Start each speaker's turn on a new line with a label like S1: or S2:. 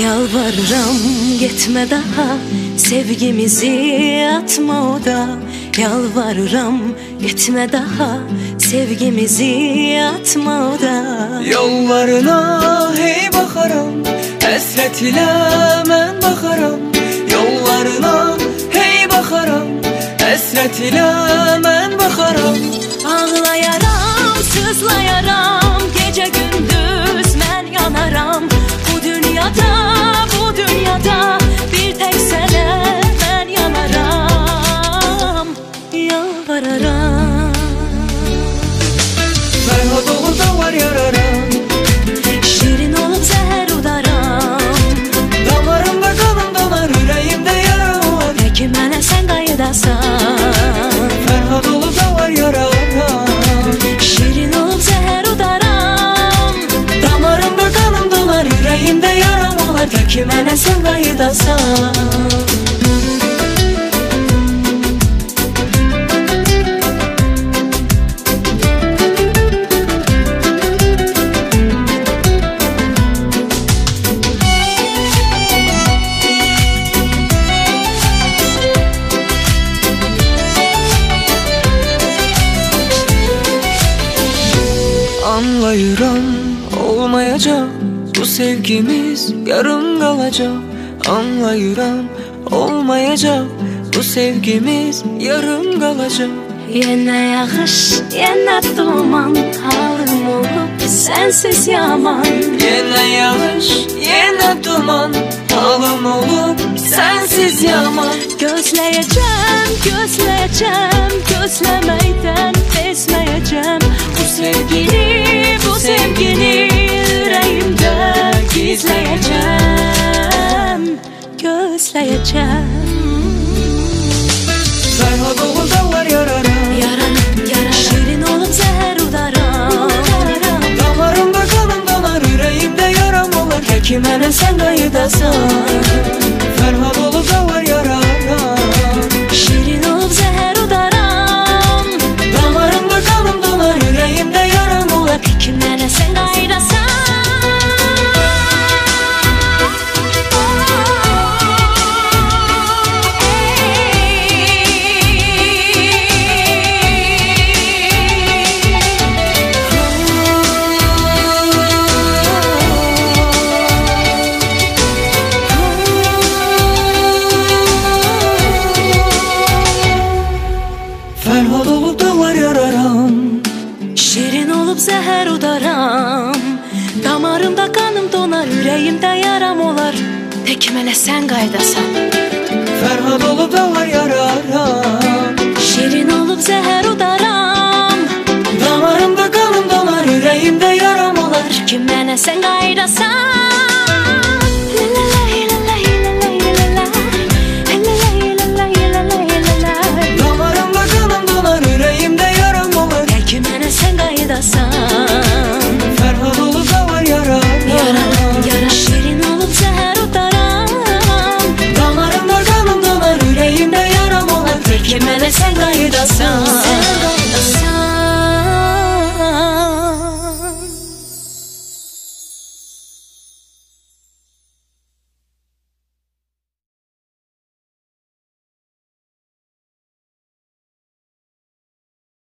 S1: Yalvarıram gitme daha, sevgimizi atma oda. Yalvarıram gitme daha, sevgimizi atma oda.
S2: Yollarına hey bakaram, hasret ile mən bakaram. Yollarına hey bakaram, hasret ile mən bakaram.
S1: Ağlayaram, sızlayaram, gece gündüz mən yanaram. Bu dünyada bir tek sənə mən yanaram. Yalvararam,
S2: Ferhat olup da var yararam,
S1: şirin olup zəhər udaram.
S2: damarımda kanım donar, yüreğimde yaram var.
S1: Peki mənə sən qayıdasan.
S2: Ferhat olup da var yararam,
S1: Şirin olup zəhər udaram.
S2: damarımda kanım donar, yüreğimde yaram olar. Peki mənə sən qayıdasan. Anlayıram, olmayacak bu sevgimiz, yarım kalacak. Anlayıram, olmayacak bu sevgimiz, yarım kalacak.
S1: Yenə yağış, yenə duman, halım olub sənsiz yaman.
S2: Yine yağış, yine duman, halım olup sensiz yaman.
S1: Gözləyəcəm, gözləyəcəm, gözləməkdən bezməyəcəm. Bu sevgini ürəyimdə gizləyəcəm. Gözləyəcəm.
S2: Ferhat olup da var yararam,
S1: Şirin olup zəhər udaram.
S2: damarımda kanım donar, yüreğimde yaram olar. Peki mənə sən qayıdasan. Ferhat olup da var yararam,
S1: Şirin olup zəhər udaram.
S2: damarımda kanım donar, yüreğimde yaram olar.
S1: Peki mənə sən qayıdasan.
S2: Ferhat olup da var yararam,
S1: Şirin olup zəhər udaram. Damarımda kanım donar, ürəyimdə yaram olar. Peki mənə sən qayıdasan.